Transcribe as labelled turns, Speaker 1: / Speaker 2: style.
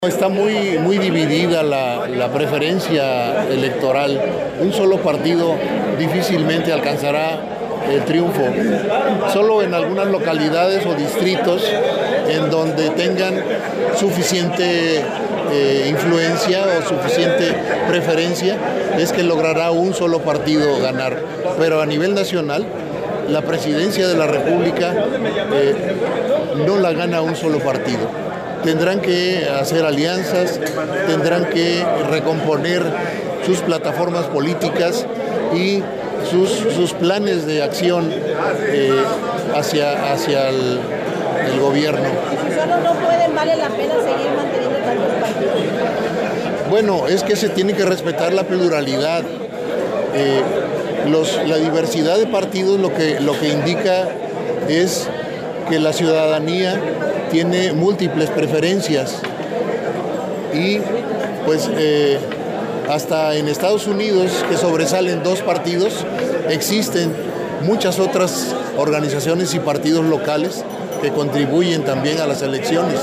Speaker 1: Está muy dividida la preferencia electoral. Un solo partido difícilmente alcanzará el triunfo. Solo en algunas localidades o distritos en donde tengan suficiente influencia o suficiente preferencia es que logrará un solo partido ganar. Pero a nivel nacional, la presidencia de la República no la gana un solo partido. Tendrán que hacer alianzas, tendrán que recomponer sus plataformas políticas y sus planes de acción hacia el gobierno.
Speaker 2: Si solo no pueden, vale la pena seguir manteniendo tantos partidos.
Speaker 1: Bueno, es que se tiene que respetar la pluralidad. La diversidad de partidos lo que indica es que la ciudadanía tiene múltiples preferencias y pues hasta en Estados Unidos, que sobresalen dos partidos, existen muchas otras organizaciones y partidos locales que contribuyen también a las elecciones.